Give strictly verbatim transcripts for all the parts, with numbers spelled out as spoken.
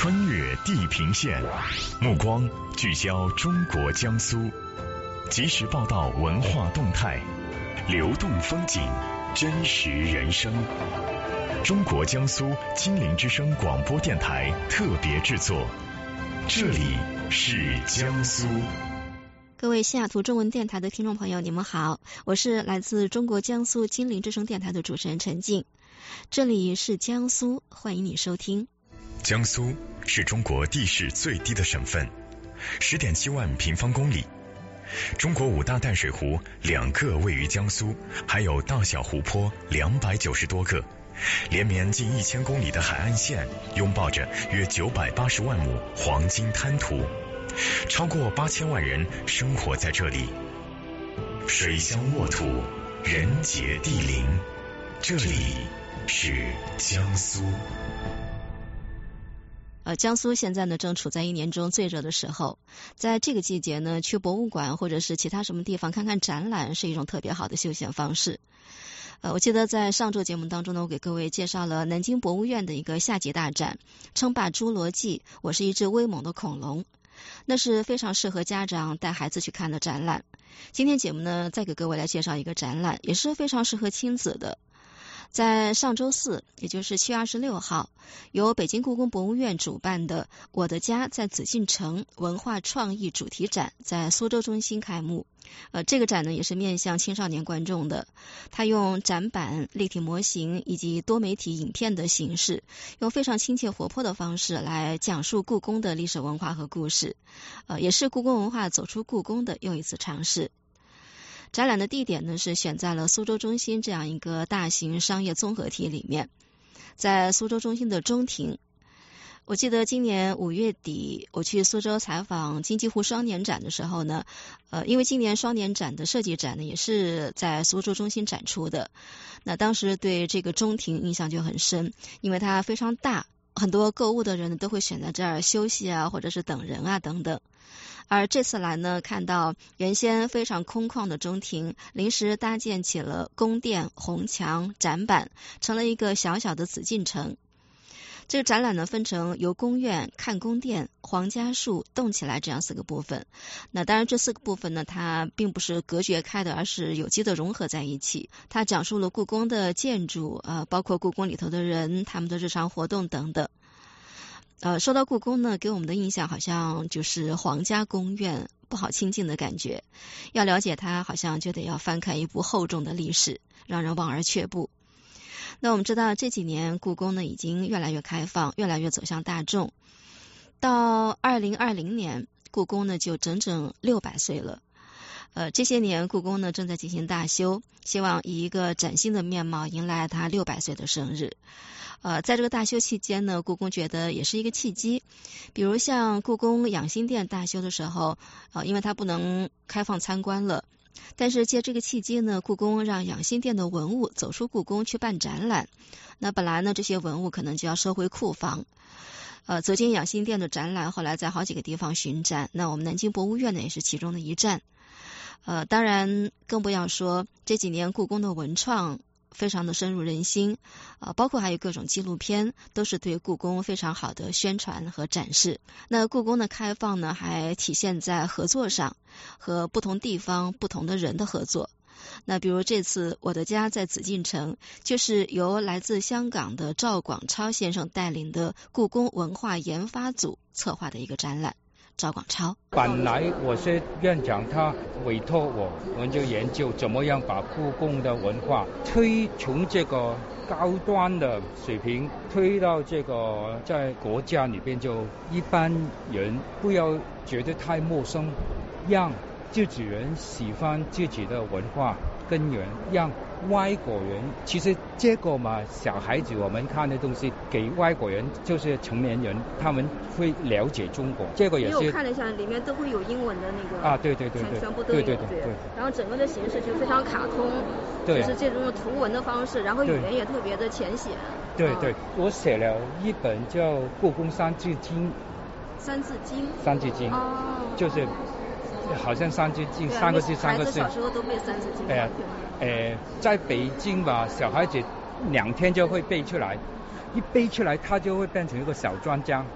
穿越地平线，目光聚焦中国江苏，及时报道文化动态，流动风景，真实人生。中国江苏金陵之声广播电台特别制作，这里是江苏。 各位西雅图中文电台的听众朋友，你们好，我是来自中国江苏金陵之声电台的主持人陈静。这里是江苏，欢迎你收听。 江苏是中国地势最低的省份， 十点七万平方公里。中国五大淡水湖两个位于江苏，还有大小湖泊两百九十多个，连绵近一千公里的海岸线拥抱着约九百八十万亩黄金滩涂，超过八千万人生活在这里。水乡沃土，人杰地灵，这里是江苏。 呃，江苏现在呢正处在一年中最热的时候，在这个季节呢，去博物馆或者是其他什么地方看看展览是一种特别好的休闲方式。呃，我记得在上周节目当中呢，我给各位介绍了南京博物院的一个夏季大展《称霸侏罗纪》，我是一只威猛的恐龙，那是非常适合家长带孩子去看的展览。今天节目呢，再给各位来介绍一个展览，也是非常适合亲子的。在上周四，也就是七月二十六号，由北京故宫博物院主办的《我的家在紫禁城》文化创意主题展在苏州中心开幕。呃，这个展呢也是面向青少年观众的，它用展板、立体模型以及多媒体影片的形式，用非常亲切活泼的方式来讲述故宫的历史文化和故事，呃，也是故宫文化走出故宫的又一次尝试。展览的地点呢是选在了苏州中心这样一个大型商业综合体里面，在苏州中心的中庭。我记得今年五月底我去苏州采访金鸡湖双年展的时候呢，呃，因为今年双年展的设计展呢也是在苏州中心展出的，那当时对这个中庭印象就很深，因为它非常大，很多购物的人都会选在这儿休息啊，或者是等人啊等等。而这次来呢，看到原先非常空旷的中庭临时搭建起了宫殿、红墙、展板，成了一个小小的紫禁城。这个展览呢分成游宫苑、看宫殿、皇家树、动起来这样四个部分。那当然这四个部分呢，它并不是隔绝开的，而是有机的融合在一起。它讲述了故宫的建筑，呃，包括故宫里头的人，他们的日常活动等等。呃，说到故宫呢，给我们的印象好像就是皇家宫苑，不好亲近的感觉。要了解它，好像就得要翻开一部厚重的历史，让人望而却步。那我们知道这几年故宫呢已经越来越开放，越来越走向大众。到二零二零年，故宫呢就整整六百岁了。呃，这些年故宫呢正在进行大修，希望以一个崭新的面貌迎来它六百岁的生日。呃，在这个大修期间呢，故宫觉得也是一个契机，比如像故宫养心殿大修的时候，呃，因为它不能开放参观了，但是借这个契机呢，故宫让养心殿的文物走出故宫去办展览。那本来呢，这些文物可能就要收回库房。呃，走进养心殿的展览，后来在好几个地方巡展，那我们南京博物院呢也是其中的一站。呃，当然更不要说这几年故宫的文创非常的深入人心，呃，包括还有各种纪录片，都是对故宫非常好的宣传和展示。那故宫的开放呢，还体现在合作上，和不同地方、不同的人的合作。那比如这次我的家在紫禁城，就是由来自香港的赵广超先生带领的故宫文化研发组策划的一个展览。赵广超， 本来我是院长，他委托我，我们就研究怎么样把故宫的文化推从这个高端的水平推到这个在国家里边，就一般人不要觉得太陌生，让自己人喜欢自己的文化根源，让外国人，其实这个嘛，小孩子我们看的东西给外国人就是成年人，他们会了解中国，这个也是。 因为我看了一下，里面都会有英文的那个啊，对对对对， 全部都有， 对对对对。 然后整个的形式就非常卡通， 对， 就是这种图文的方式，然后语言也特别的浅显。 对对，我写了一本叫《故宫三字经》。 三字经。 三字经。哦。就是。好像三字经，三个字三个字。 孩子小时候都背三字经。 哎呀，呃，在北京吧，小孩子两天就会背出来，一背出来他就会变成一个小专家。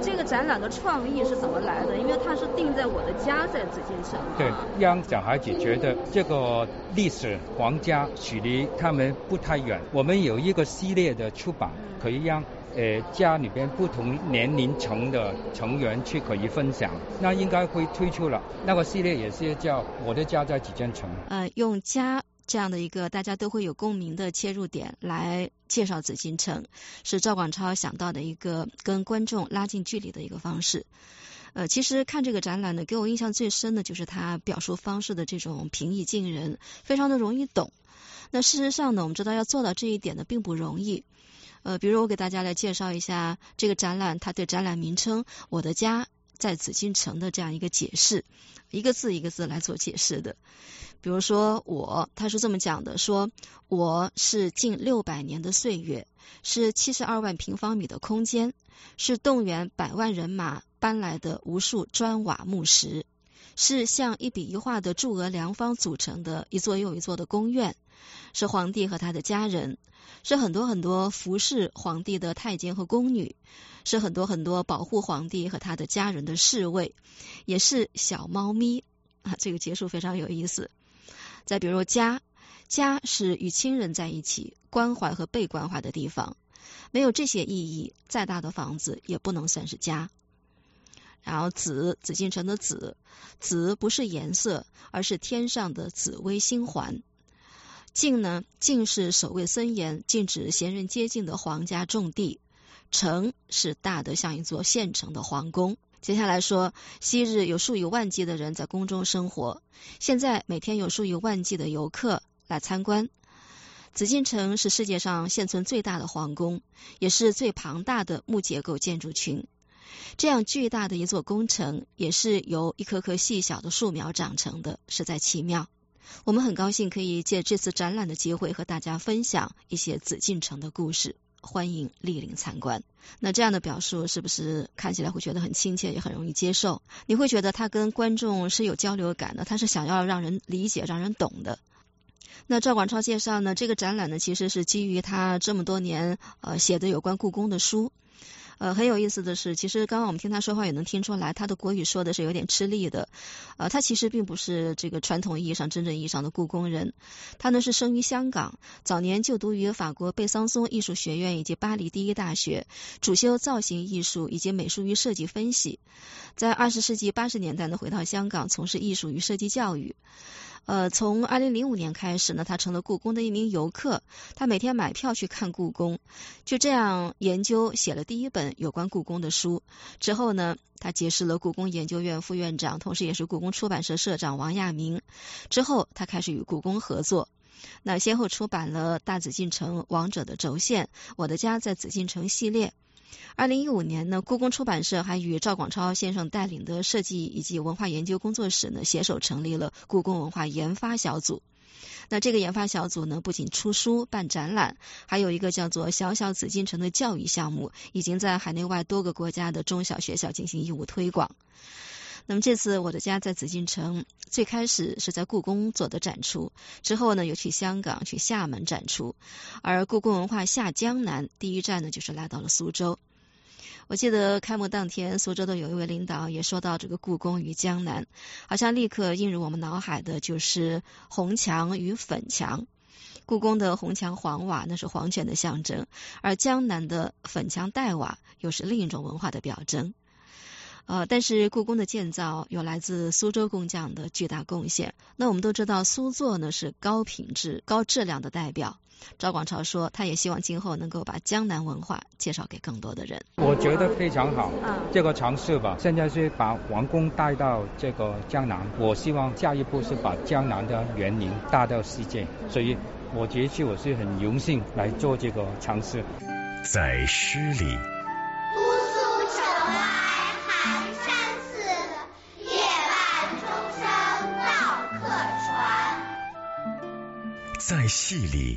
这个展览的创意是怎么来的？因为它是定在我的家在紫禁城。 对，让小孩子觉得这个历史皇家距离他们不太远。我们有一个系列的出版，可以让呃家里边不同年龄层的成员去可以分享。那应该会推出了，那个系列也是叫我的家在紫禁城。 呃，用家这样的一个大家都会有共鸣的切入点来介绍紫禁城，是赵广超想到的一个跟观众拉近距离的一个方式。呃，其实看这个展览呢，给我印象最深的就是他表述方式的这种平易近人，非常的容易懂。那事实上呢，我们知道要做到这一点呢并不容易。呃，比如我给大家来介绍一下这个展览，它对展览名称“我的家在紫禁城”的这样一个解释，一个字一个字来做解释的。比如说我，他是这么讲的，说我是近六百年的岁月，是七十二万平方米的空间，是动员百万人马搬来的无数砖瓦木石，是像一笔一画的柱额梁方组成的一座又一座的宫苑，是皇帝和他的家人，是很多很多服侍皇帝的太监和宫女，是很多很多保护皇帝和他的家人的侍卫，也是小猫咪啊，这个结束非常有意思。再比如家，家是与亲人在一起，关怀和被关怀的地方，没有这些意义，再大的房子也不能算是家。然后紫，紫禁城的紫，紫不是颜色，而是天上的紫微星环。禁呢，禁是守卫森严，禁止闲人接近的皇家重地。城是大的像一座县城的皇宫。接下来说，昔日有数以万计的人在宫中生活，现在每天有数以万计的游客来参观。紫禁城是世界上现存最大的皇宫，也是最庞大的木结构建筑群。这样巨大的一座宫城，也是由一棵棵细小的树苗长成的，实在奇妙。我们很高兴可以借这次展览的机会和大家分享一些紫禁城的故事，欢迎莅临参观。那这样的表述是不是看起来会觉得很亲切，也很容易接受？你会觉得他跟观众是有交流感的，他是想要让人理解、让人懂的。那赵广超介绍呢，这个展览呢其实是基于他这么多年呃写的有关故宫的书。呃，很有意思的是，其实刚刚我们听他说话也能听出来，他的国语说的是有点吃力的。呃，他其实并不是这个传统意义上、真正意义上的故宫人，他呢是生于香港，早年就读于法国贝桑松艺术学院以及巴黎第一大学，主修造型艺术以及美术与设计分析。在二十世纪八十年代呢，回到香港从事艺术与设计教育。呃，从二零零五年开始呢，他成了故宫的一名游客，他每天买票去看故宫，就这样研究写了第一本有关故宫的书。之后呢，他结识了故宫研究院副院长，同时也是故宫出版社社长王亚明。之后他开始与故宫合作，那先后出版了《大紫禁城》《王者的轴线》《我的家在紫禁城》系列。二零一五年呢，故宫出版社还与赵广超先生带领的设计以及文化研究工作室呢，携手成立了故宫文化研发小组。那这个研发小组呢，不仅出书办展览，还有一个叫做小小紫禁城的教育项目，已经在海内外多个国家的中小学校进行义务推广。那么这次我的家在紫禁城，最开始是在故宫做的展出，之后呢又去香港、去厦门展出，而故宫文化下江南第一站呢就是来到了苏州。我记得开幕当天，苏州的有一位领导也说到这个故宫与江南，好像立刻映入我们脑海的就是红墙与粉墙。故宫的红墙黄瓦那是皇权的象征，而江南的粉墙黛瓦又是另一种文化的表征。呃，但是故宫的建造有来自苏州工匠的巨大贡献。那我们都知道苏作呢是高品质、高质量的代表。赵广超说，他也希望今后能够把江南文化介绍给更多的人。 我觉得非常好，这个尝试吧。现在是把皇宫带到这个江南，我希望下一步是把江南的园林带到世界，所以我觉得我是很荣幸来做这个尝试。 在诗里， 姑苏城来寒山寺，夜半钟声到客船。 在戏里，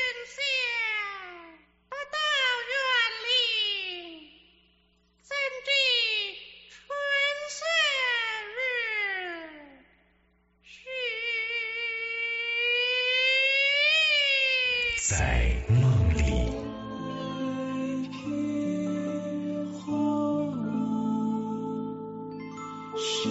在梦里， 是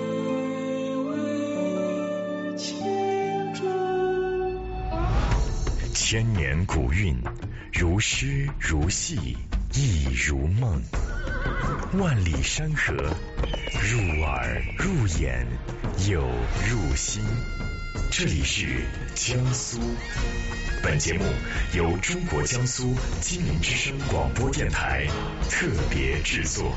为情重。 千年古韵，如诗如戏，亦如梦。万里山河，入耳入眼，又入心。这里是江苏。本节目由中国江苏金陵之声广播电台特别制作。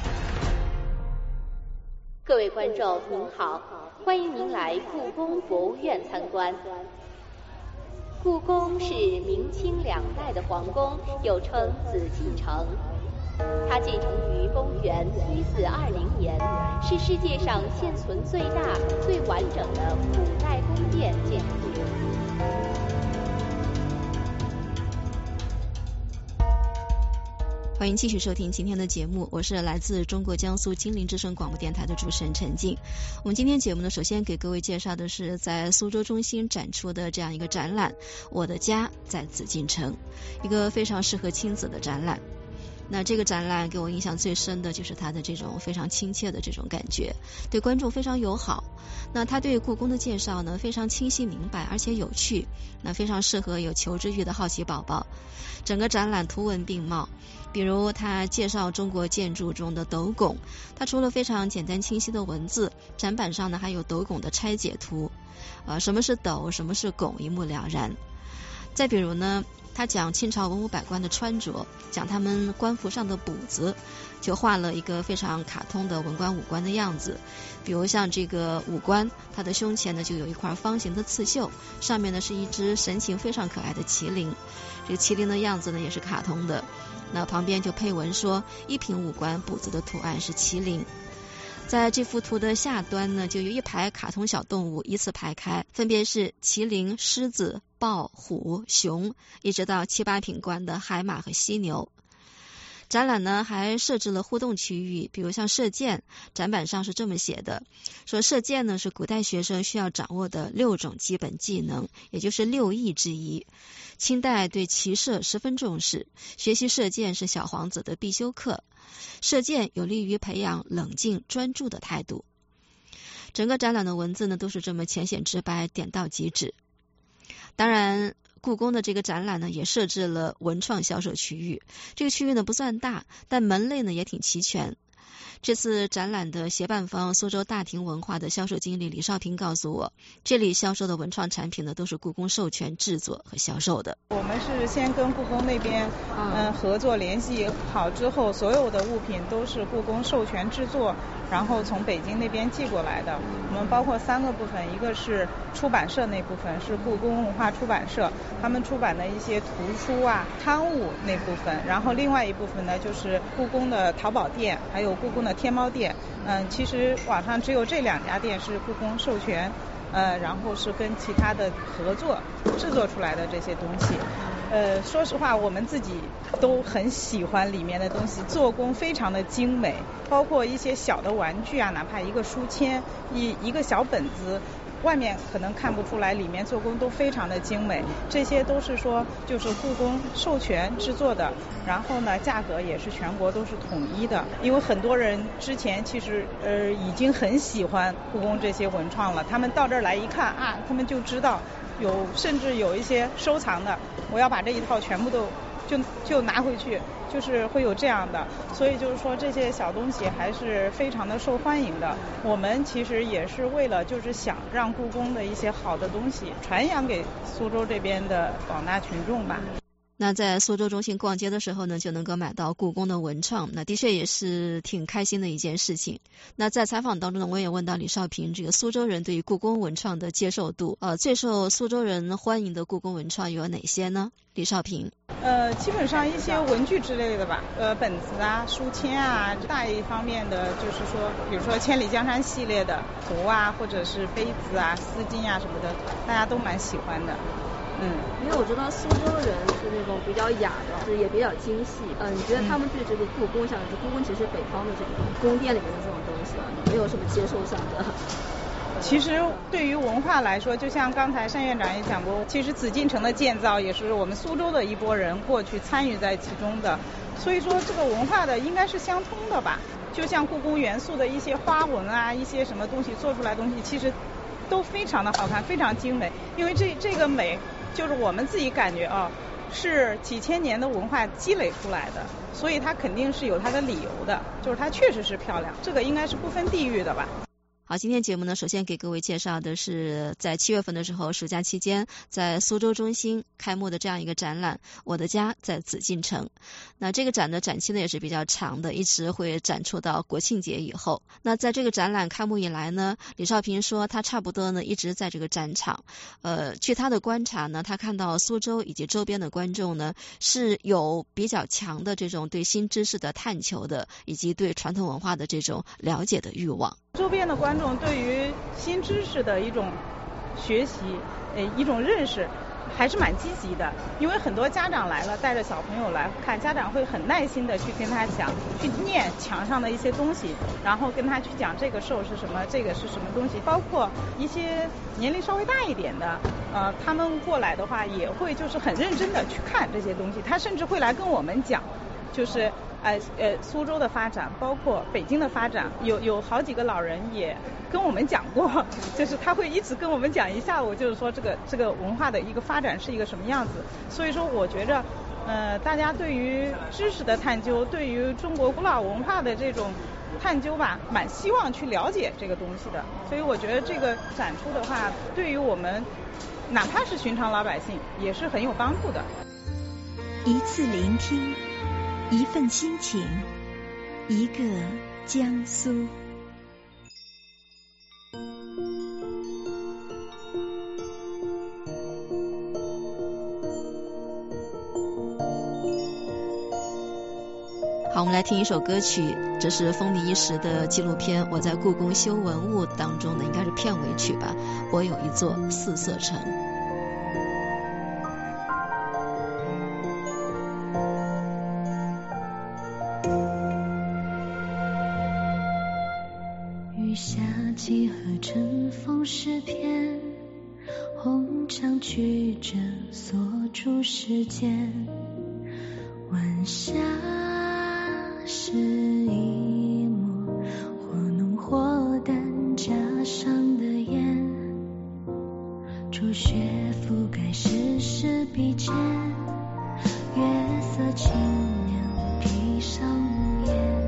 各位观众您好，欢迎您来故宫博物院参观。故宫是明清两代的皇宫，又称紫禁城。它建成于公元一四二零年，是世界上现存最大、最完整的古代宫殿建筑群。 欢迎继续收听今天的节目，我是来自中国江苏金陵之声广播电台的主持人陈静。我们今天节目呢，首先给各位介绍的是在苏州中心展出的这样一个展览《我的家在紫禁城》，一个非常适合亲子的展览。那这个展览给我印象最深的就是它的这种非常亲切的这种感觉，对观众非常友好。那它对故宫的介绍呢，非常清晰明白而且有趣，那非常适合有求知欲的好奇宝宝。整个展览图文并茂，比如它介绍中国建筑中的斗拱，它除了非常简单清晰的文字，展板上呢还有斗拱的拆解图，呃，什么是斗，什么是拱，一目了然。再比如呢，他讲清朝文武百官的穿着，讲他们官服上的补子，就画了一个非常卡通的文官武官的样子。比如像这个武官，他的胸前呢就有一块方形的刺绣，上面呢是一只神情非常可爱的麒麟，这个麒麟的样子呢也是卡通的，那旁边就配文说一品武官补子的图案是麒麟。在这幅图的下端呢，就有一排卡通小动物依次排开，分别是麒麟、狮子、豹、虎、熊，一直到七八品官的海马和犀牛。展览呢还设置了互动区域，比如像射箭，展板上是这么写的，说射箭呢是古代学生需要掌握的六种基本技能，也就是六艺之一。清代对骑射十分重视，学习射箭是小皇子的必修课。射箭有利于培养冷静专注的态度。整个展览的文字呢都是这么浅显直白，点到即止。当然故宫的这个展览呢也设置了文创销售区域，这个区域呢不算大，但门类呢也挺齐全。这次展览的协办方苏州大庭文化的销售经理李少平告诉我，这里销售的文创产品呢都是故宫授权制作和销售的。 我们是先跟故宫那边嗯合作联系好之后，所有的物品都是故宫授权制作，然后从北京那边寄过来的。我们包括三个部分，一个是出版社那部分，是故宫文化出版社，他们出版的一些图书啊、刊物那部分，然后另外一部分呢就是故宫的淘宝店，还有故宫的天猫店。嗯，其实网上只有这两家店是故宫授权，呃，然后是跟其他的合作制作出来的这些东西。呃，说实话，我们自己都很喜欢里面的东西，做工非常的精美，包括一些小的玩具啊，哪怕一个书签、一一个小本子，外面可能看不出来，里面做工都非常的精美。这些都是说就是故宫授权制作的，然后呢价格也是全国都是统一的。因为很多人之前其实呃已经很喜欢故宫这些文创了，他们到这儿来一看啊，他们就知道有，甚至有一些收藏的，我要把这一套全部都就就拿回去，就是会有这样的。所以就是说这些小东西还是非常的受欢迎的。我们其实也是为了就是想让故宫的一些好的东西传扬给苏州这边的广大群众吧。 那在苏州中心逛街的时候呢，就能够买到故宫的文创，那的确也是挺开心的一件事情。那在采访当中呢，我也问到李少平，这个苏州人对于故宫文创的接受度，呃，最受苏州人欢迎的故宫文创有哪些呢？李少平。 呃，基本上一些文具之类的吧，呃，本子啊、书签啊，大一方面的就是说，比如说千里江山系列的壶啊，或者是杯子啊、丝巾啊什么的，大家都蛮喜欢的。嗯， 因为我知道苏州人是那种比较雅的，就是也比较精细。嗯，你觉得他们对这个故宫，像是故宫其实北方的这种宫殿里面的这种东西啊，你没有什么接受上的？ 其实对于文化来说，就像刚才单院长也讲过，其实紫禁城的建造也是我们苏州的一拨人过去参与在其中的，所以说这个文化的应该是相通的吧。就像故宫元素的一些花纹啊，一些什么东西做出来的东西，其实都非常的好看，非常精美。因为这这个美就是我们自己感觉啊，是几千年的文化积累出来的，所以它肯定是有它的理由的，就是它确实是漂亮，这个应该是不分地域的吧。 好，今天节目呢，首先给各位介绍的是在七月份的时候，暑假期间在苏州中心开幕的这样一个展览，我的家在紫禁城。那这个展的展期呢也是比较长的，一直会展出到国庆节以后。那在这个展览开幕以来呢，李少平说他差不多呢一直在这个展场。呃，据他的观察呢，他看到苏州以及周边的观众呢是有比较强的这种对新知识的探求的，以及对传统文化的这种了解的欲望。 周边的观众对于新知识的一种学习，呃，一种认识，还是蛮积极的。因为很多家长来了，带着小朋友来看，家长会很耐心的去跟他讲，去念墙上的一些东西，然后跟他去讲这个兽是什么，这个是什么东西。包括一些年龄稍微大一点的，呃，他们过来的话，也会就是很认真的去看这些东西。他甚至会来跟我们讲，就是。呃呃，苏州的发展，包括北京的发展，有有好几个老人也跟我们讲过，就是他会一直跟我们讲一下午，就是说这个这个文化的一个发展是一个什么样子。所以说，我觉着，呃，大家对于知识的探究，对于中国古老文化的这种探究吧，蛮希望去了解这个东西的。所以我觉得这个展出的话，对于我们哪怕是寻常老百姓，也是很有帮助的。 一次聆听。一份心情，一个江苏。 好，我们来听一首歌曲，这是风靡一时的纪录片《我在故宫修文物》当中的，应该是片尾曲吧。我有一座四色城。 雨下几何尘封诗篇，红墙曲折锁住时间。晚霞是一抹或浓或淡加上的烟，初雪覆盖世事笔尖，月色清凉披上屋檐。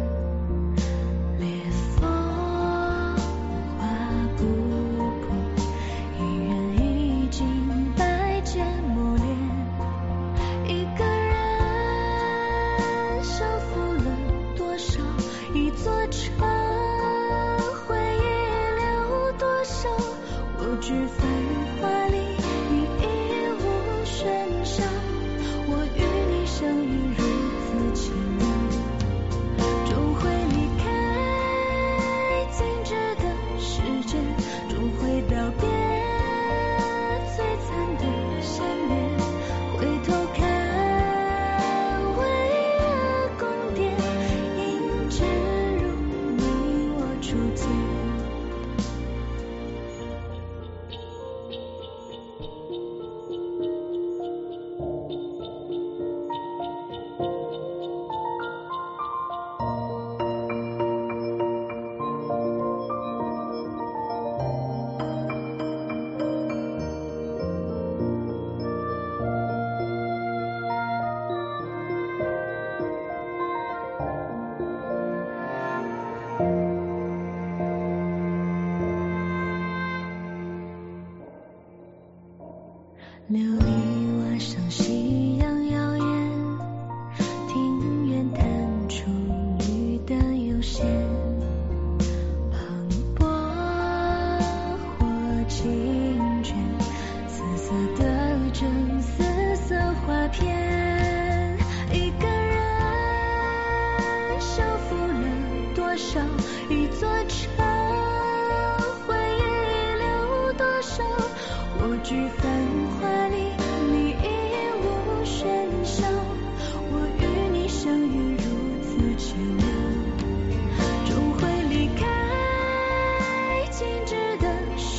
琉璃瓦上夕阳耀眼，庭院探出绿灯悠闲，磅礴或经卷，丝色的真丝色画片，一个人修复了多少一座城，回忆留多少我举繁华里你一无喧嚣，我与你相遇如此奇妙，终会离开静止的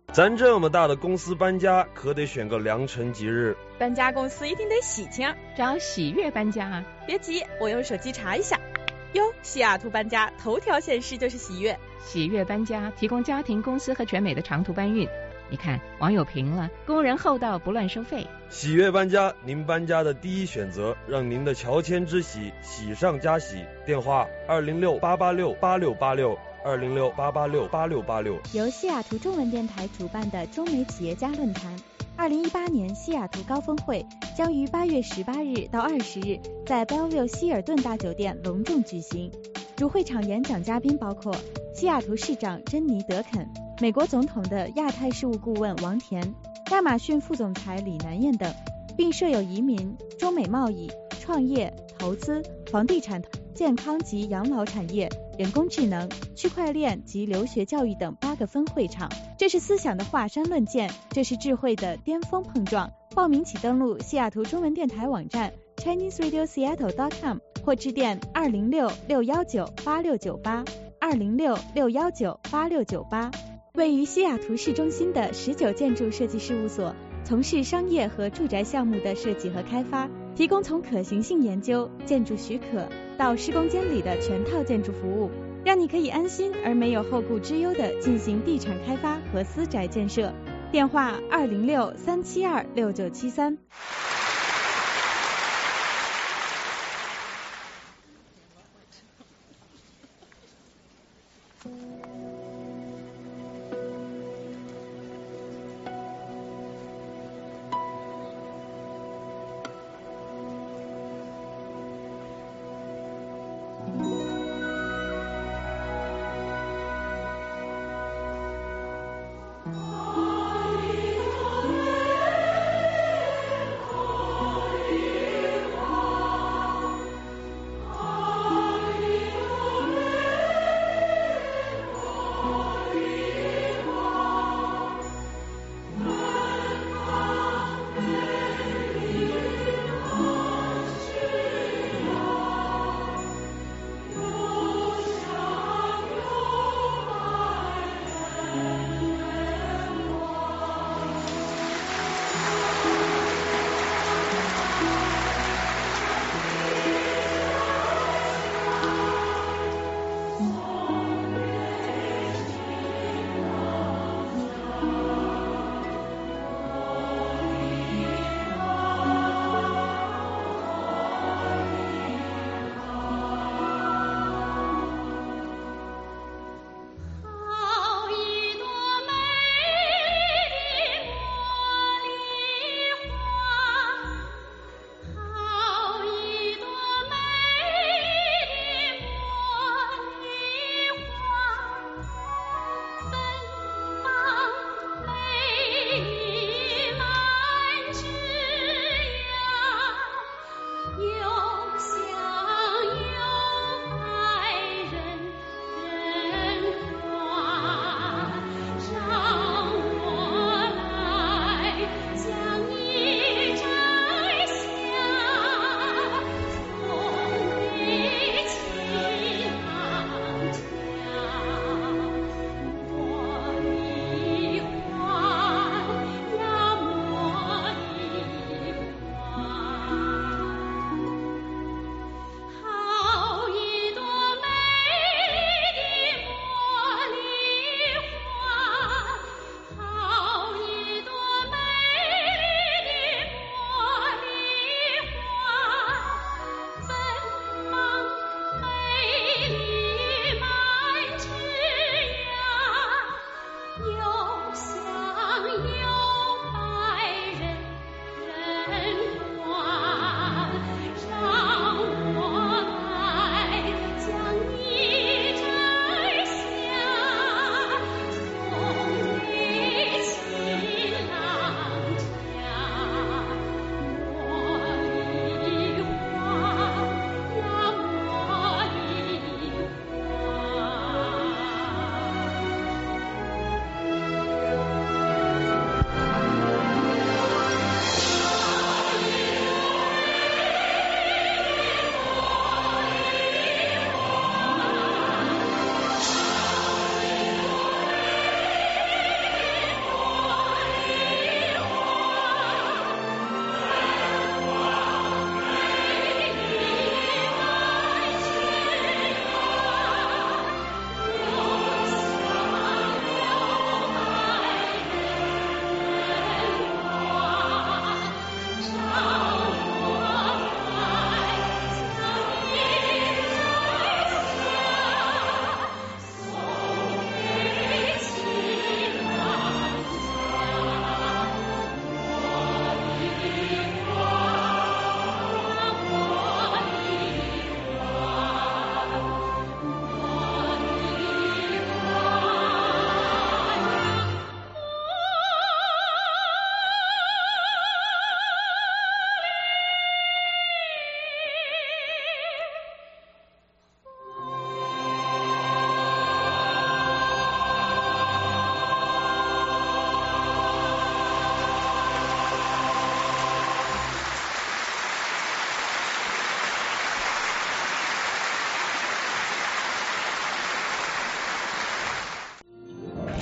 咱这么大的公司搬家，可得选个良辰吉日。 搬家公司一定得喜庆， 找喜悦搬家啊！ 别急，我用手机查一下。哟，西雅图搬家头条显示就是喜悦。 喜悦搬家提供家庭、公司和全美的长途搬运。你看，网友评了，工人厚道，不乱收费。 喜悦搬家，您搬家的第一选择，让您的乔迁之喜喜上加喜。电话二零六八八六八六八六二零六八八六八六八六。 由西雅图中文电台主办的中美企业家论坛，二零一八年西雅图高峰会将于八月十八日到二十日在 Bellevue 希尔顿大酒店隆重举行。主会场演讲嘉宾包括西雅图市长珍妮·德肯、美国总统的亚太事务顾问王田、亚马逊副总裁李南燕等，并设有移民、中美贸易、创业、投资、房地产、健康及养老产业、人工智能、区块链及留学教育等八个分会场。这是思想的华山论剑，这是智慧的巅峰碰撞。报名请登录西雅图中文电台网站 Chinese Radio Seattle dot com 或致电二零六六幺九八六九八二零六六幺九八六九八。位于西雅图市中心的十九建筑设计事务所，从事商业和住宅项目的设计和开发，提供从可行性研究、建筑许可到施工监理的全套建筑服务，让你可以安心而没有后顾之忧地进行地产开发和私宅建设。电话二零六三七二六九七三。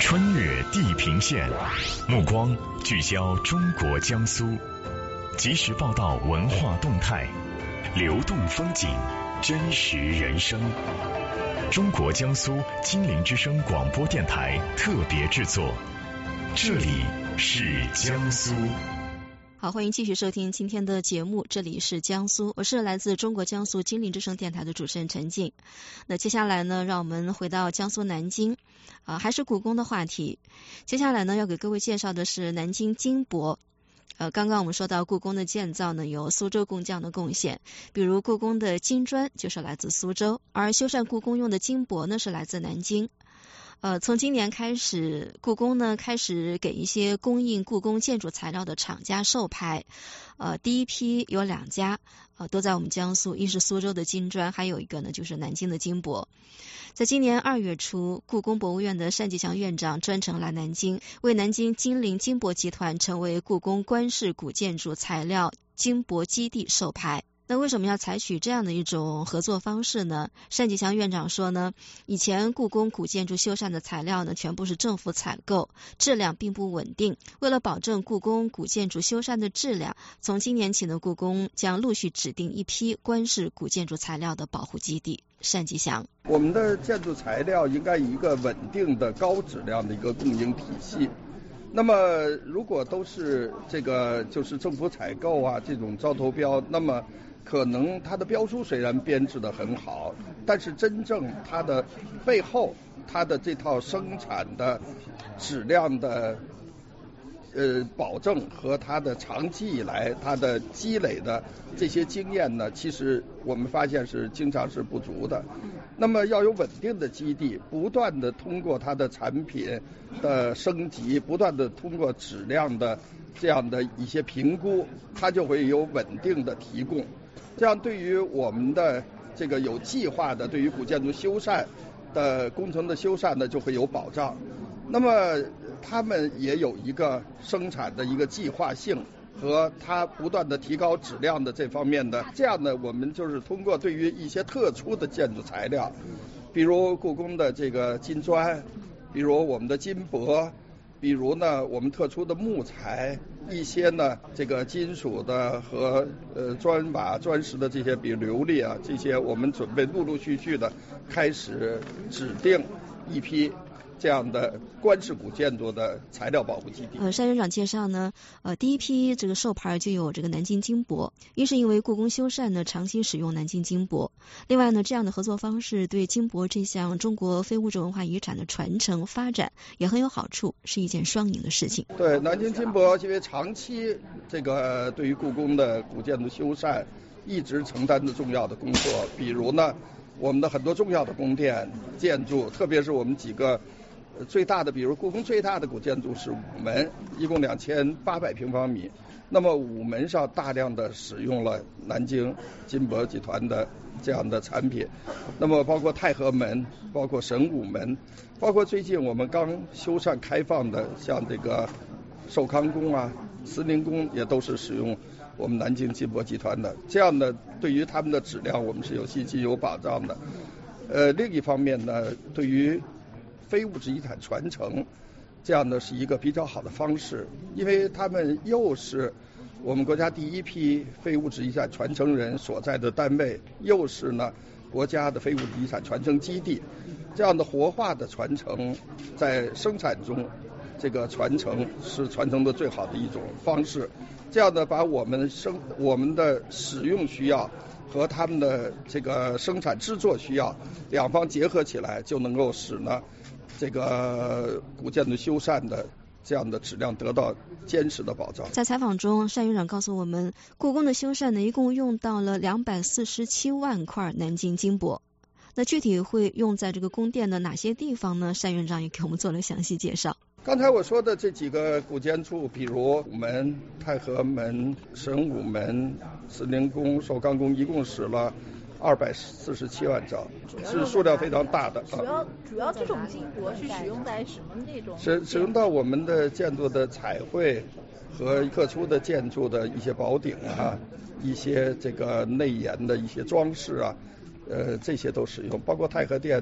穿越地平线，目光聚焦中国江苏，及时报道文化动态，流动风景，真实人生。中国江苏金陵之声广播电台特别制作，这里是江苏。 好，欢迎继续收听今天的节目，这里是江苏，我是来自中国江苏金陵之声电台的主持人陈静。那接下来呢，让我们回到江苏南京，啊、呃，还是故宫的话题。接下来呢，要给各位介绍的是南京金箔。呃，刚刚我们说到故宫的建造呢，有苏州工匠的贡献，比如故宫的金砖就是来自苏州，而修缮故宫用的金箔呢是来自南京。呃，从今年开始，故宫呢开始给一些供应故宫建筑材料的厂家授牌。呃，第一批有两家，呃，都在我们江苏，一是苏州的金砖，还有一个呢就是南京的金箔。在今年二月初，故宫博物院的单霁翔院长专程来南京，为南京金陵金箔集团成为故宫官式古建筑材料金箔基地授牌。那为什么要采取这样的一种合作方式呢？单霁翔院长说呢，以前故宫古建筑修缮的材料呢，全部是政府采购，质量并不稳定。为了保证故宫古建筑修缮的质量，从今年起呢，故宫将陆续指定一批官式古建筑材料的保护基地。单霁翔， 我们的建筑材料应该以一个稳定的高质量的一个供应体系。那么如果都是这个就是政府采购啊这种招投标，那么可能它的标书虽然编制的很好，但是真正它的背后，它的这套生产的质量的呃保证和它的长期以来它的积累的这些经验呢，其实我们发现是经常是不足的。那么要有稳定的基地，不断的通过它的产品的升级，不断的通过质量的这样的一些评估，它就会有稳定的提供。这样对于我们的这个有计划的对于古建筑修缮的工程的修缮呢，就会有保障。那么他们也有一个生产的一个计划性和它不断的提高质量的这方面的，这样呢，我们就是通过对于一些特殊的建筑材料，比如故宫的这个金砖，比如我们的金箔，比如呢我们特殊的木材，一些呢这个金属的和呃砖瓦砖石的这些，比如琉璃啊这些，我们准备陆陆续续的开始指定一批这样的官式古建筑的材料保护基地。 呃，单院长介绍呢，呃，第一批这个授牌就有这个南京金箔，一是因为故宫修缮呢长期使用南京金箔，另外呢，这样的合作方式对金箔这项中国非物质文化遗产的传承发展也很有好处，是一件双赢的事情。 对，南京金箔因为长期这个对于故宫的古建筑修缮一直承担着重要的工作，比如呢，我们的很多重要的宫殿建筑，特别是我们几个最大的，比如故宫最大的古建筑是午门，一共两千八百平方米。那么午门上大量的使用了南京金箔集团的这样的产品。那么包括太和门，包括神武门，包括最近我们刚修缮开放的像这个寿康宫啊、慈宁宫，也都是使用我们南京金箔集团的。这样的对于他们的质量我们是有信心有保障的。呃，另一方面呢，对于非物质遗产传承，这样的是一个比较好的方式，因为他们又是我们国家第一批非物质遗产传承人所在的单位，又是呢国家的非物质遗产传承基地，这样的活化的传承，在生产中这个传承是传承的最好的一种方式。这样的把我们生我们的使用需要和他们的这个生产制作需要两方结合起来，就能够使呢这个古建筑修缮的这样的质量得到坚实的保障。 在采访中，单院长告诉我们，故宫的修缮呢，一共用到了两百四十七万块南京金箔。那具体会用在这个宫殿的哪些地方呢？单院长也给我们做了详细介绍。 刚才我说的这几个古建筑，比如午门、太和门、神武门、慈宁宫、寿康宫，一共使了二百四十七万张，是数量非常大的。 主要主要这种金箔是使用在什么那种？ 使使用到我们的建筑的彩绘和特殊的建筑的一些宝顶啊，一些这个内檐的一些装饰啊，呃，这些都使用，包括太和殿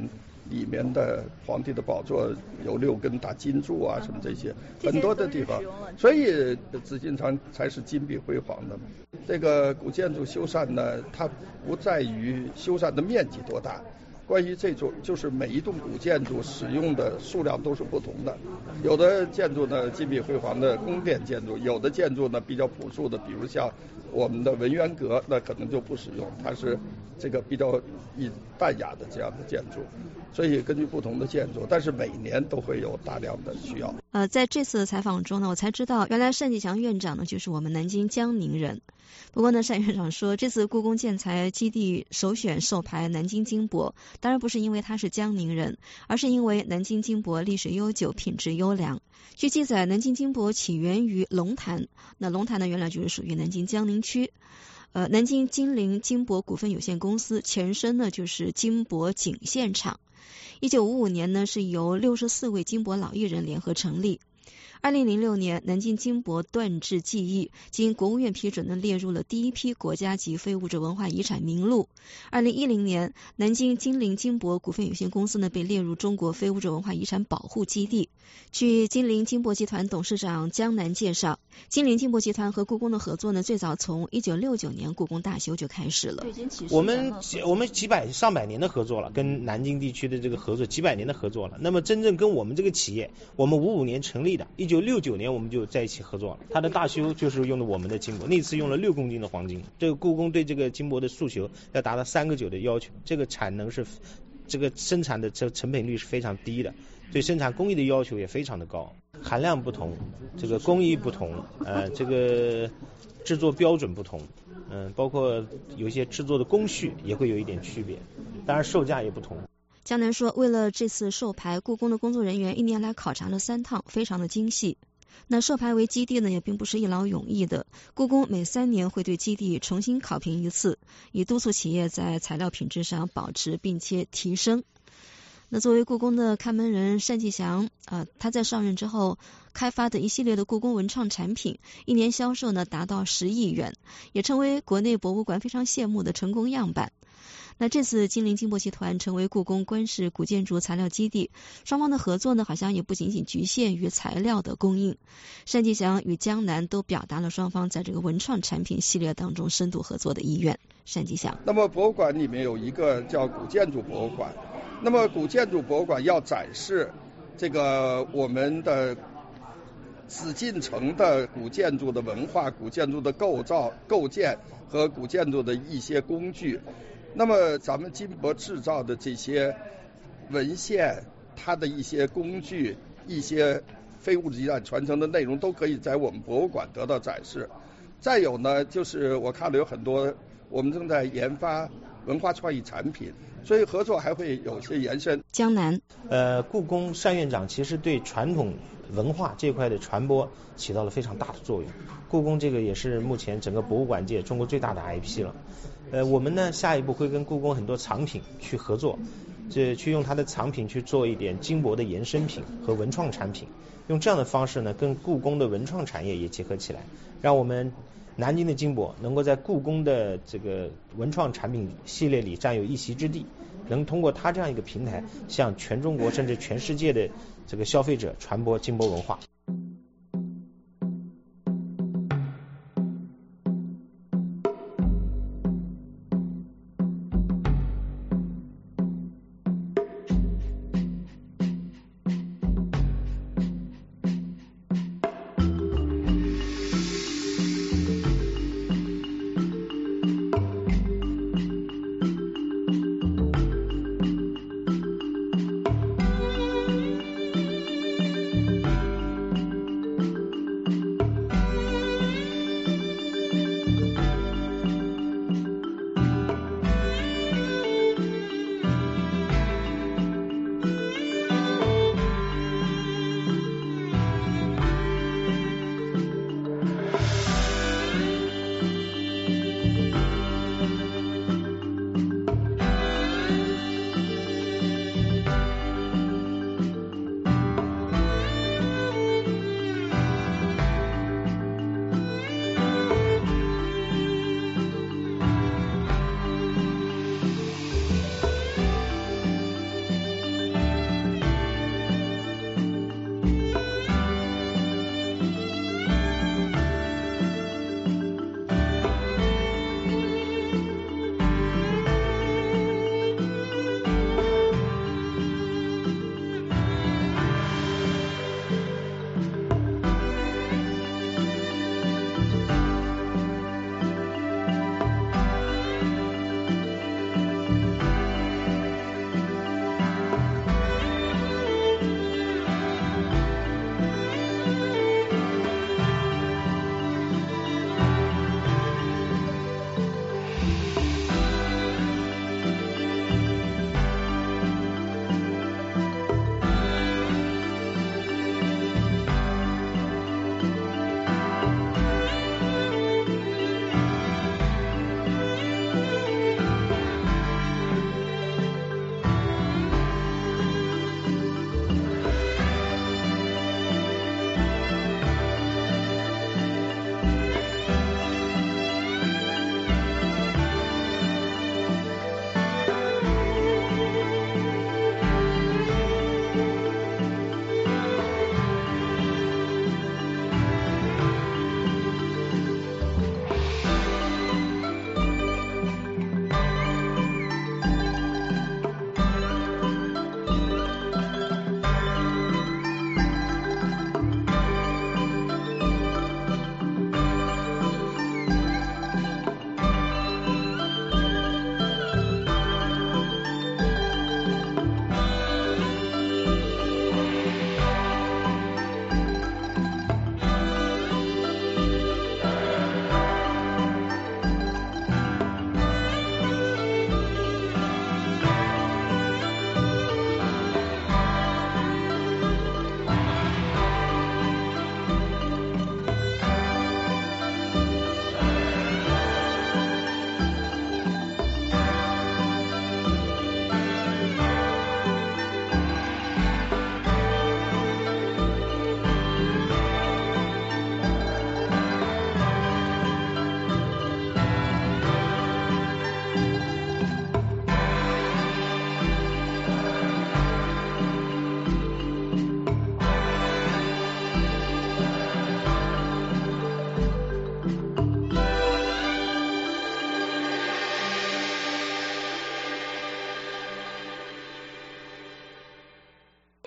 里面的皇帝的宝座有六根大金柱啊，什么这些很多的地方，所以紫禁城才是金碧辉煌的。这个古建筑修缮呢，它不在于修缮的面积多大，关于这种就是每一栋古建筑使用的数量都是不同的，有的建筑呢金碧辉煌的宫殿建筑，有的建筑呢比较朴素的，比如像我们的文渊阁，那可能就不使用，它是这个比较以淡雅的这样的建筑，所以根据不同的建筑，但是每年都会有大量的需要。 呃，在这次的采访中呢，我才知道原来单霁翔院长呢就是我们南京江宁人。不过呢，单院长说，这次故宫建材基地首选授牌南京金箔，当然不是因为他是江宁人，而是因为南京金箔历史悠久，品质优良。据记载，南京金箔起源于龙潭，那龙潭呢原来就是属于南京江宁区。呃，南京金陵金箔股份有限公司前身呢就是金箔景县厂。一九五五年呢是由六十四位金箔老艺人联合成立。二零零六年，南京金箔锻制技艺经国务院批准呢，列入了第一批国家级非物质文化遗产名录。二零一零年，南京金陵金箔股份有限公司呢被列入中国非物质文化遗产保护基地。据金陵金箔集团董事长江南介绍，金陵金箔集团和故宫的合作呢，最早从一九六九年故宫大修就开始了。 我们我们几百上百年的合作了，跟南京地区的这个合作几百年的合作了。那么真正跟我们这个企业，我们五五年成立的，一九六九年我们就在一起合作了。它的大修就是用的我们的金箔，那次用了六公斤的黄金。这个故宫对这个金箔的诉求要达到三个九的要求，这个产能是这个生产的这成本率是非常低的，对生产工艺的要求也非常的高，含量不同，这个工艺不同，呃，这个制作标准不同，嗯、呃，包括有一些制作的工序也会有一点区别，当然售价也不同。 江南说，为了这次授牌，故宫的工作人员一年来考察了三趟，非常的精细。那授牌为基地呢，也并不是一劳永逸的。故宫每三年会对基地重新考评一次，以督促企业在材料品质上保持并且提升。那作为故宫的看门人单霁翔，呃，他在上任之后开发的一系列的故宫文创产品，一年销售呢达到十亿元，也成为国内博物馆非常羡慕的成功样板。那这次金陵金箔集团成为故宫官式古建筑材料基地，双方的合作呢，好像也不仅仅局限于材料的供应。单霁翔与江南都表达了双方在这个文创产品系列当中深度合作的意愿。单霁翔， 那么博物馆里面有一个叫古建筑博物馆，那么古建筑博物馆要展示这个我们的紫禁城的古建筑的文化、古建筑的构造、构建和古建筑的一些工具。那么咱们金箔制造的这些文献，它的一些工具、一些非物质遗产传承的内容，都可以在我们博物馆得到展示。再有呢，就是我看了有很多，我们正在研发文化创意产品，所以合作还会有些延伸。 江南， 呃，故宫单院长其实对传统文化这块的传播起到了非常大的作用。故宫这个也是目前整个博物馆界中国最大的 I P 了。呃，我们呢下一步会跟故宫很多藏品去合作，这去用它的藏品去做一点金箔的衍生品和文创产品，用这样的方式呢跟故宫的文创产业也结合起来，让我们南京的金箔能够在故宫的这个文创产品系列里占有一席之地，能通过它这样一个平台向全中国甚至全世界的这个消费者传播金箔文化。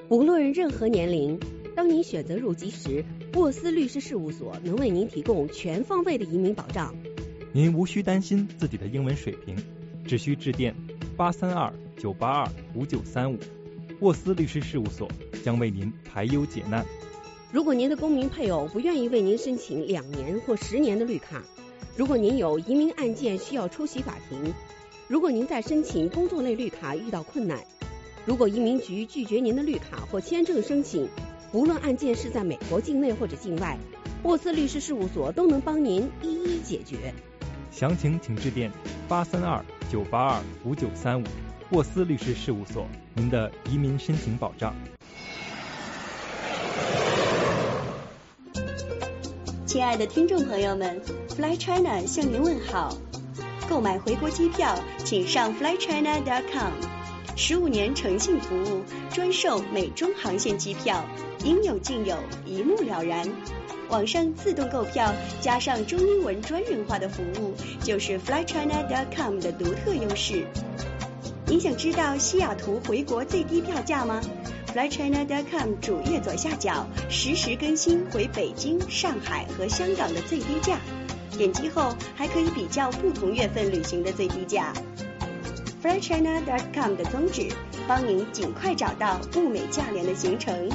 无论任何年龄，当您选择入籍时，沃斯律师事务所能为您提供全方位的移民保障。 您无需担心自己的英文水平，只需致电八三二九八二五九三五，沃斯律师事务所将为您排忧解难。 如果您的公民配偶不愿意为您申请两年或十年的绿卡，如果您有移民案件需要出席法庭，如果您在申请工作类绿卡遇到困难，如果移民局拒绝您的绿卡或签证申请，无论案件是在美国境内或者境外，沃斯律师事务所都能帮您一一解决。 详情请致电八三二九八二五九三五，沃斯律师事务所，您的移民申请保障。 亲爱的听众朋友们 ，Fly China 向您问好。购买回国机票，请上 fly china dot com。十五年诚信服务，专售美中航线机票，应有尽有，一目了然。网上自动购票加上中英文专人化的服务，就是 fly china dot com 的独特优势。您想知道西雅图回国最低票价吗？ fly china dot com 主页左下角实时更新回北京、上海和香港的最低价，点击后还可以比较不同月份旅行的最低价。fly china dot com 的宗旨，帮您尽快找到物美价廉的行程。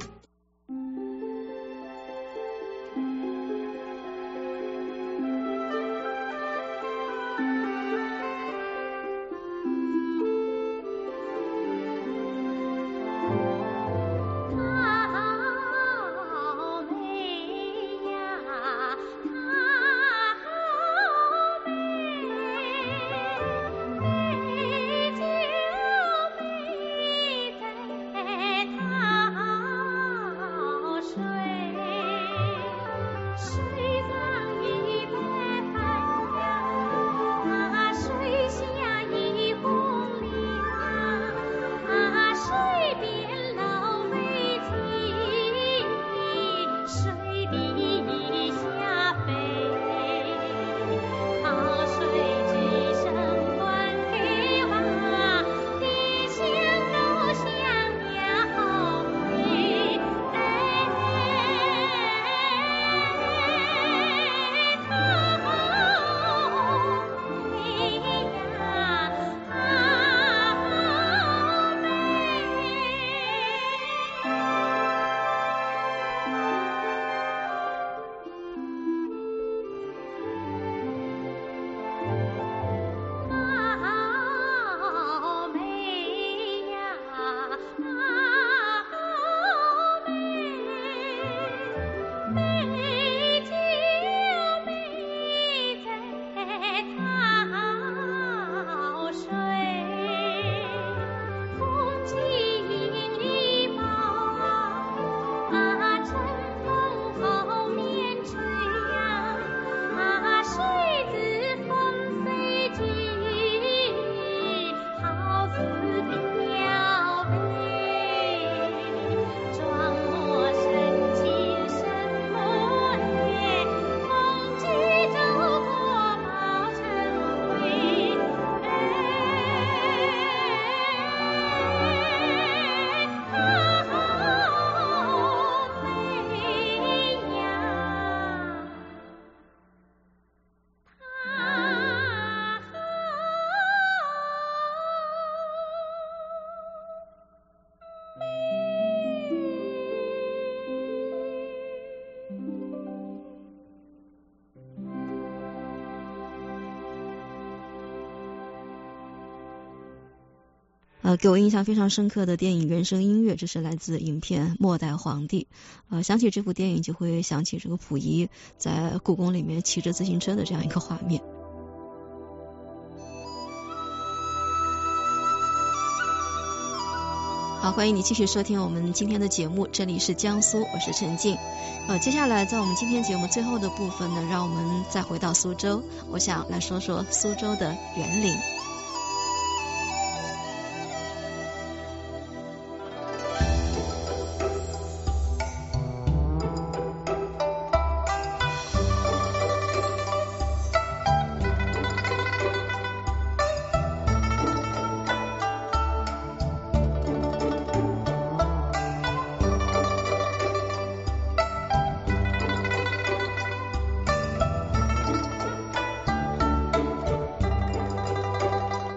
呃，给我印象非常深刻的电影原声音乐，这是来自影片《末代皇帝》。呃，想起这部电影就会想起这个溥仪在故宫里面骑着自行车的这样一个画面。好，欢迎你继续收听我们今天的节目，这里是江苏，我是陈静。呃，接下来在我们今天节目最后的部分呢，让我们再回到苏州，我想来说说苏州的园林。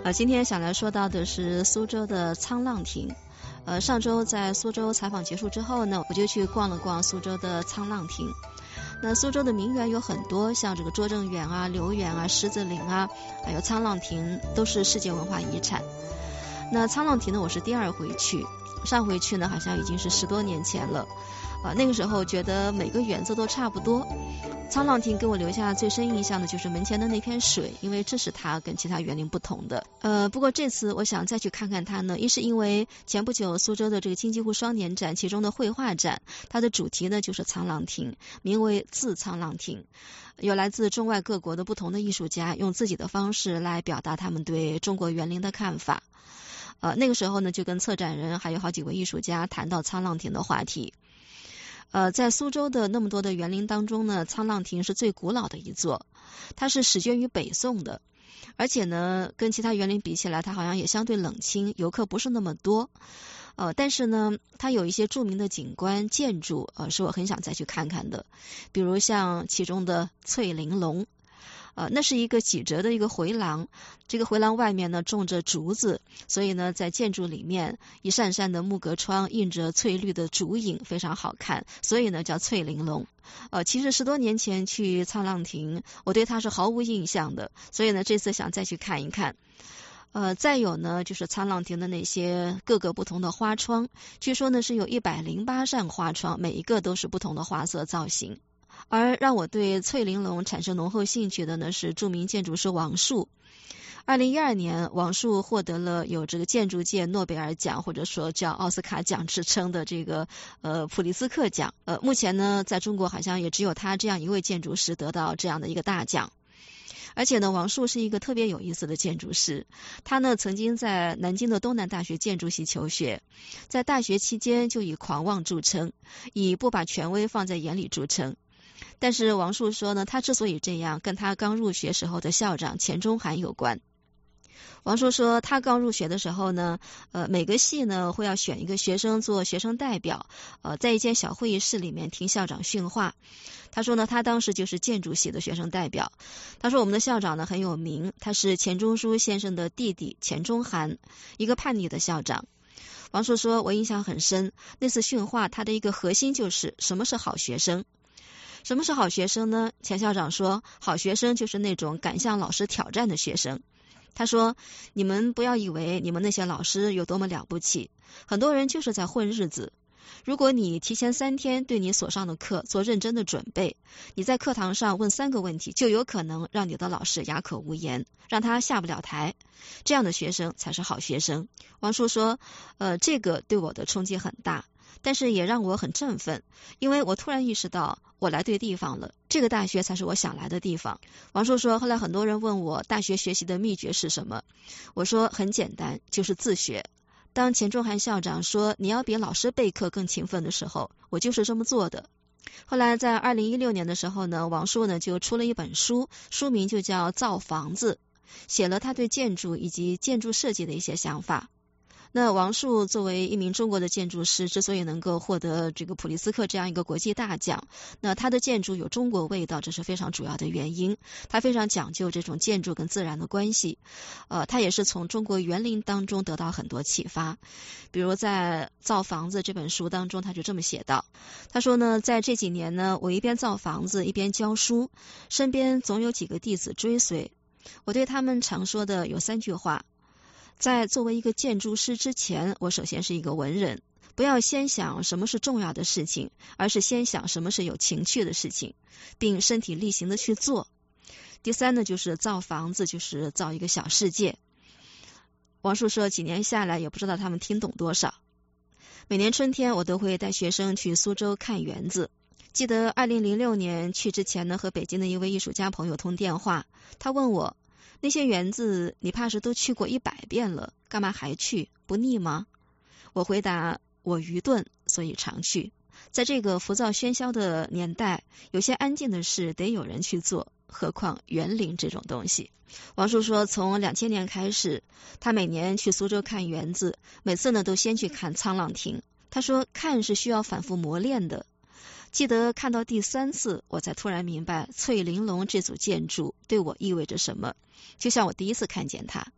呃，今天想来说到的是苏州的沧浪亭。呃，上周在苏州采访结束之后呢，我就去逛了逛苏州的沧浪亭。那苏州的名园有很多，像这个拙政园啊、留园啊、狮子林啊，还有沧浪亭，都是世界文化遗产。那沧浪亭呢，我是第二回去，上回去呢好像已经是十多年前了。啊、呃，那个时候觉得每个园子都差不多。沧浪亭给我留下最深印象的就是门前的那片水，因为这是它跟其他园林不同的。呃，不过这次我想再去看看它呢，一是因为前不久苏州的这个金鸡湖双年展其中的绘画展，它的主题呢就是沧浪亭，名为自沧浪亭，有来自中外各国的不同的艺术家用自己的方式来表达他们对中国园林的看法。呃，那个时候呢就跟策展人还有好几位艺术家谈到沧浪亭的话题。呃，在苏州的那么多的园林当中呢，沧浪亭是最古老的一座，它是始建于北宋的，而且呢，跟其他园林比起来，它好像也相对冷清，游客不是那么多。呃，但是呢，它有一些著名的景观建筑，呃，是我很想再去看看的，比如像其中的翠玲珑。呃，那是一个几折的一个回廊，这个回廊外面呢种着竹子，所以呢在建筑里面一扇扇的木格窗映着翠绿的竹影，非常好看，所以呢叫翠玲珑。呃，其实十多年前去沧浪亭，我对它是毫无印象的，所以呢这次想再去看一看。呃，再有呢就是沧浪亭的那些各个不同的花窗，据说呢是有一百零八扇花窗，每一个都是不同的花色造型。而让我对翠玲珑产生浓厚兴趣的呢是著名建筑师王树。二零一二年，王树获得了有这个建筑界诺贝尔奖或者说叫奥斯卡奖之称的这个呃普利兹克奖。呃，目前呢在中国好像也只有他这样一位建筑师得到这样的一个大奖。而且呢，王树是一个特别有意思的建筑师。他呢曾经在南京的东南大学建筑系求学，在大学期间就以狂妄著称，以不把权威放在眼里著称。但是王树说呢，他之所以这样，跟他刚入学时候的校长钱钟涵有关。王树说，他刚入学的时候呢，呃，每个系呢会要选一个学生做学生代表，呃，在一间小会议室里面听校长训话。他说呢，他当时就是建筑系的学生代表。他说我们的校长呢很有名，他是钱钟书先生的弟弟钱钟涵，一个叛逆的校长。王树说，我印象很深，那次训话他的一个核心就是什么是好学生。什么是好学生呢？钱校长说，好学生就是那种敢向老师挑战的学生。他说，你们不要以为你们那些老师有多么了不起，很多人就是在混日子。如果你提前三天对你所上的课做认真的准备，你在课堂上问三个问题，就有可能让你的老师哑口无言，让他下不了台。这样的学生才是好学生。王树说，呃，这个对我的冲击很大，但是也让我很振奋，因为我突然意识到我来对地方了，这个大学才是我想来的地方。王树说，后来很多人问我大学学习的秘诀是什么，我说很简单，就是自学。当钱钟涵校长说你要比老师备课更勤奋的时候，我就是这么做的。后来在二零一六年的时候呢，王树呢就出了一本书，书名就叫《造房子》，写了他对建筑以及建筑设计的一些想法。那王树作为一名中国的建筑师，之所以能够获得这个普利兹克这样一个国际大奖，那他的建筑有中国味道，这是非常主要的原因。他非常讲究这种建筑跟自然的关系，呃，他也是从中国园林当中得到很多启发。比如在《造房子》这本书当中，他就这么写道，他说呢，在这几年呢，我一边造房子一边教书，身边总有几个弟子追随，我对他们常说的有三句话。在作为一个建筑师之前，我首先是一个文人，不要先想什么是重要的事情，而是先想什么是有情趣的事情，并身体力行的去做。第三呢，就是造房子，就是造一个小世界。王树说，几年下来也不知道他们听懂多少。每年春天我都会带学生去苏州看园子。记得二零零六年去之前呢，和北京的一位艺术家朋友通电话，他问我，那些园子你怕是都去过一百遍了，干嘛还去？不腻吗？我回答，我愚钝，所以常去。在这个浮躁喧嚣的年代，有些安静的事得有人去做，何况园林这种东西。王树说，从两千年开始，他每年去苏州看园子，每次呢都先去看沧浪亭。他说，看是需要反复磨练的。记得看到第三次，我才突然明白翠玲珑这组建筑对我意味着什么，就像我第一次看见它。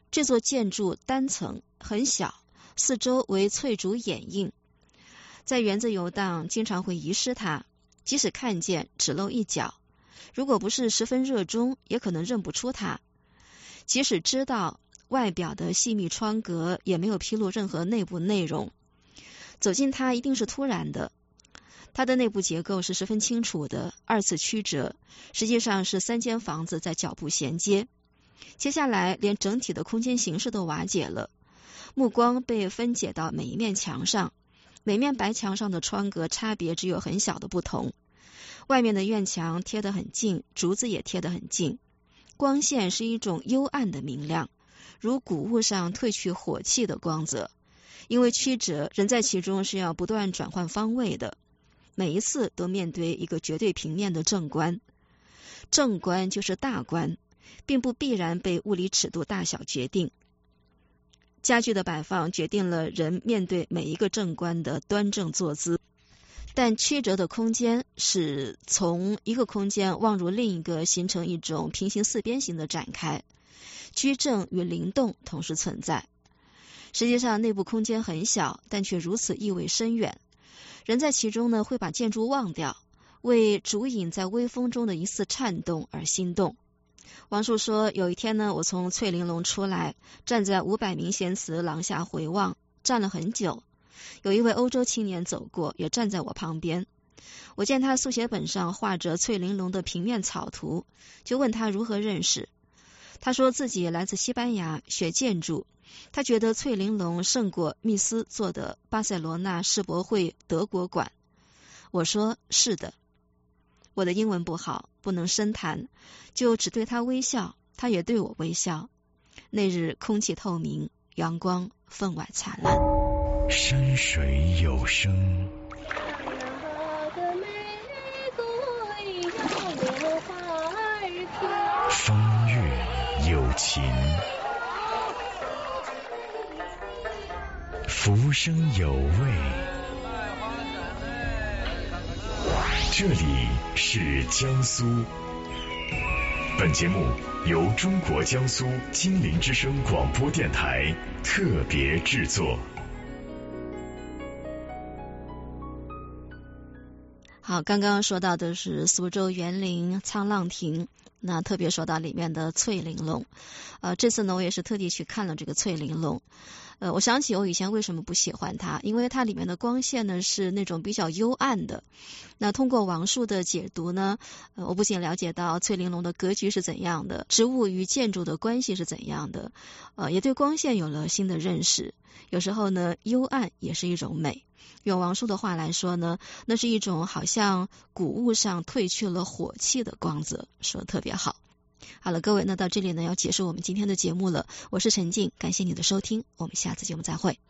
这座建筑单层很小，四周为翠竹掩映，在园子游荡经常会遗失它，即使看见只露一角，如果不是十分热衷，也可能认不出它。即使知道外表的细密窗格，也没有披露任何内部内容。走进它一定是突然的。它的内部结构是十分清楚的，二次曲折，实际上是三间房子在脚步衔接。接下来连整体的空间形式都瓦解了，目光被分解到每一面墙上，每面白墙上的窗格差别只有很小的不同。外面的院墙贴得很近，竹子也贴得很近，光线是一种幽暗的明亮，如谷物上褪去火气的光泽。因为曲折，人在其中是要不断转换方位的，每一次都面对一个绝对平面的正观。正观就是大观，并不必然被物理尺度大小决定。家具的摆放决定了人面对每一个正观的端正坐姿，但曲折的空间使从一个空间望入另一个形成一种平行四边形的展开，居正与灵动同时存在。实际上内部空间很小，但却如此意味深远。人在其中呢，会把建筑忘掉，为竹影在微风中的一丝颤动而心动。王树说，有一天呢，我从翠玲珑出来，站在五百名贤祠廊下回望，站了很久。有一位欧洲青年走过，也站在我旁边。我见他速写本上画着翠玲珑的平面草图，就问他如何认识。他说自己来自西班牙，学建筑，他觉得翠玲珑胜过密斯做的巴塞罗那世博会德国馆。我说是的。我的英文不好，不能深谈，就只对他微笑，他也对我微笑。那日空气透明，阳光分外灿烂。 山水有声，风月有情，浮生有味。这里是江苏。本节目由中国江苏金陵之声广播电台特别制作。 好，刚刚说到的是苏州园林沧浪亭，那特别说到里面的翠玲珑。呃，这次呢，我也是特地去看了这个翠玲珑。呃，我想起我以前为什么不喜欢它，因为它里面的光线呢是那种比较幽暗的。那通过王树的解读呢，呃，我不仅了解到翠玲珑的格局是怎样的，植物与建筑的关系是怎样的，呃，也对光线有了新的认识。有时候呢，幽暗也是一种美。用王树的话来说呢，那是一种好像谷物上褪去了火气的光泽，说得特别好。好了，各位，那到这里呢要结束我们今天的节目了。我是陈静，感谢你的收听，我们下次节目再会。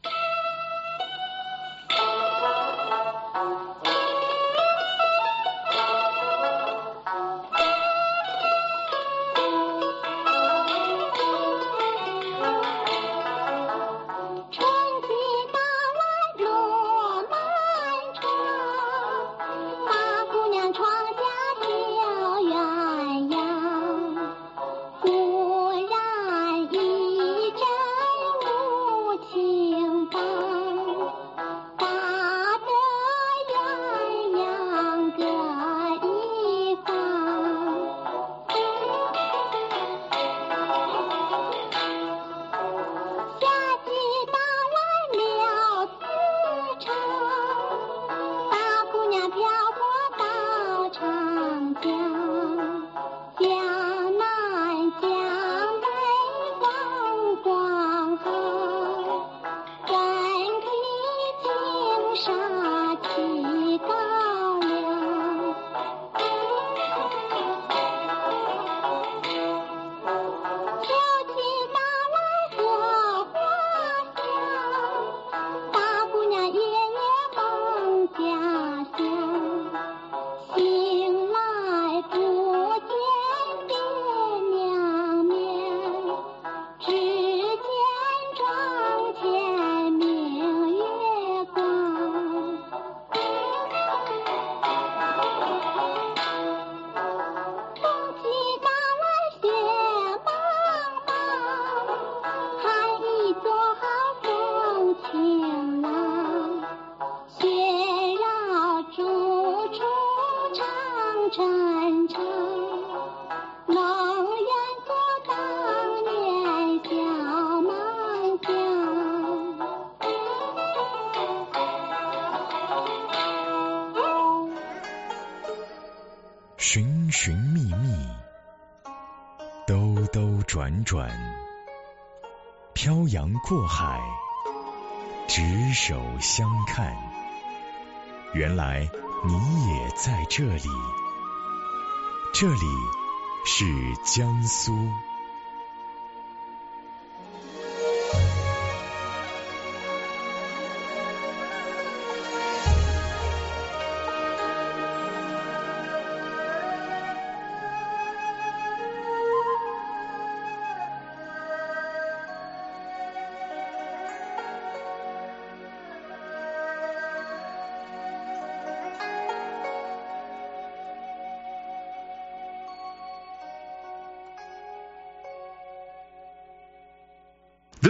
醒来。 寻寻觅觅，兜兜转转，漂洋过海，执手相看。原来你也在这里，这里是江苏。